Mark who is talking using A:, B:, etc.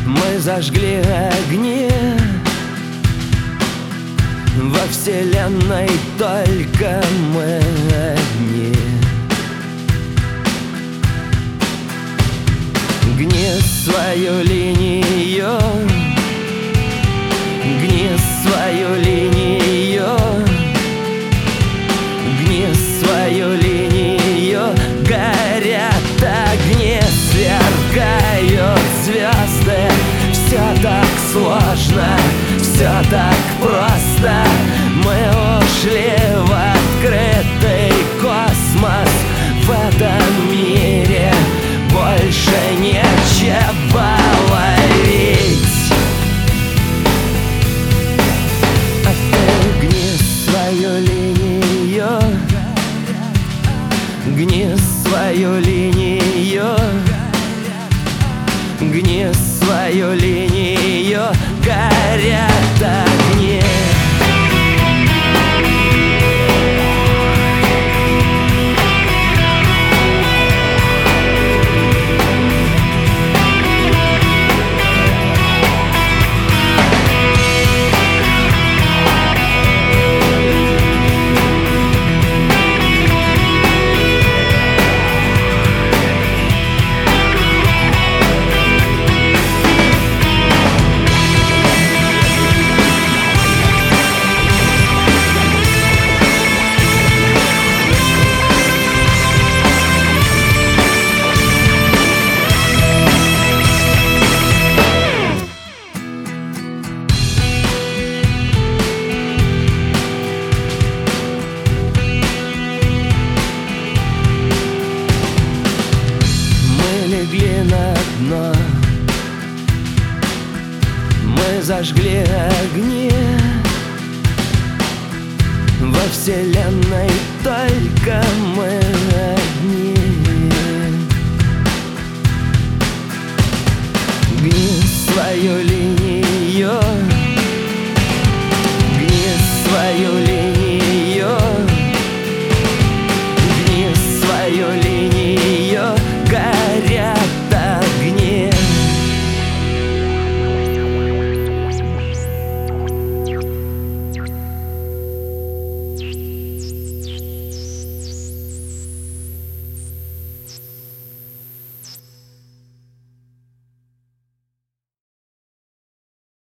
A: Мы зажгли огни. Во вселенной только мы одни. Гни свою линию, гни свою линию, гни свою линию. Горят огни, сверкают звезды. Все так сложно, все так просто. Мы ушли в открытый космос. В этом мире больше нечего ловить. А ты гни свою линию, гни свою линию, гни свою линию. Горят огни. Легли на дно, мы зажгли огни. Во вселенной только мы одни. Гни свою линию.